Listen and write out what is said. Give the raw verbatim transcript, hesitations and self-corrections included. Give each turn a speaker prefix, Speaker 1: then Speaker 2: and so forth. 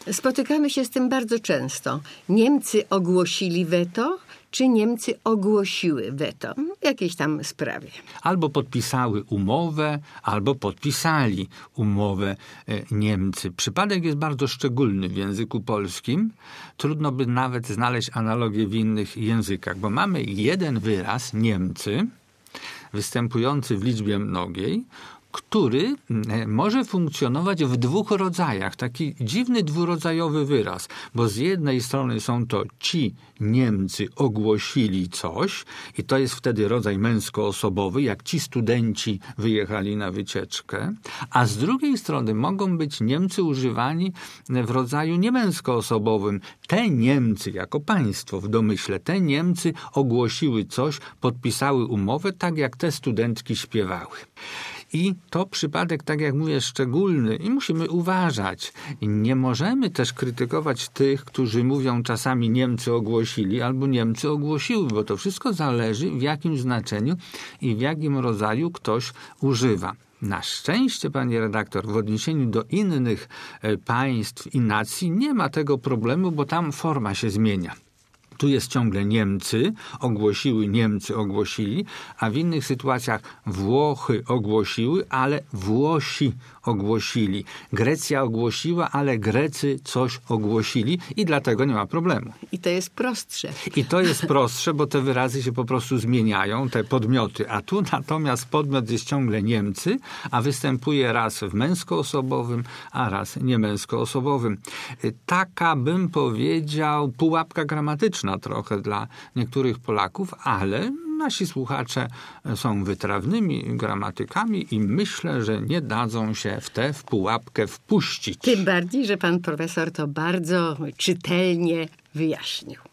Speaker 1: Spotykamy się z tym bardzo często. Niemcy ogłosili weto, czy Niemcy ogłosiły weto w jakiejś tam sprawie.
Speaker 2: Albo podpisały umowę, albo podpisali umowę Niemcy. Przypadek jest bardzo szczególny w języku polskim. Trudno by nawet znaleźć analogię w innych językach, bo mamy jeden wyraz Niemcy, występujący w liczbie mnogiej, który może funkcjonować w dwóch rodzajach. Taki dziwny dwurodzajowy wyraz, bo z jednej strony są to ci Niemcy ogłosili coś i to jest wtedy rodzaj męskoosobowy, jak ci studenci wyjechali na wycieczkę, a z drugiej strony mogą być Niemcy używani w rodzaju niemęskoosobowym. Te Niemcy jako państwo w domyśle, te Niemcy ogłosiły coś, podpisały umowę, tak jak te studentki śpiewały. I to przypadek, tak jak mówię, szczególny i musimy uważać. Nie możemy też krytykować tych, którzy mówią czasami Niemcy ogłosili albo Niemcy ogłosiły, bo to wszystko zależy w jakim znaczeniu i w jakim rodzaju ktoś używa. Na szczęście, pani redaktor, w odniesieniu do innych państw i nacji nie ma tego problemu, bo tam forma się zmienia. Tu jest ciągle Niemcy, ogłosiły, Niemcy ogłosili, a w innych sytuacjach Włochy ogłosiły, ale Włosi ogłosili. Grecja ogłosiła, ale Grecy coś ogłosili i dlatego nie ma problemu.
Speaker 1: I to jest prostsze.
Speaker 2: I to jest prostsze, bo te wyrazy się po prostu zmieniają, te podmioty. A tu natomiast podmiot jest ciągle Niemcy, a występuje raz w męskoosobowym, a raz niemęskoosobowym. Taka, bym powiedział, pułapka gramatyczna trochę dla niektórych Polaków, ale nasi słuchacze są wytrawnymi gramatykami i myślę, że nie dadzą się w tę w pułapkę wpuścić.
Speaker 1: Tym bardziej, że pan profesor to bardzo czytelnie wyjaśnił.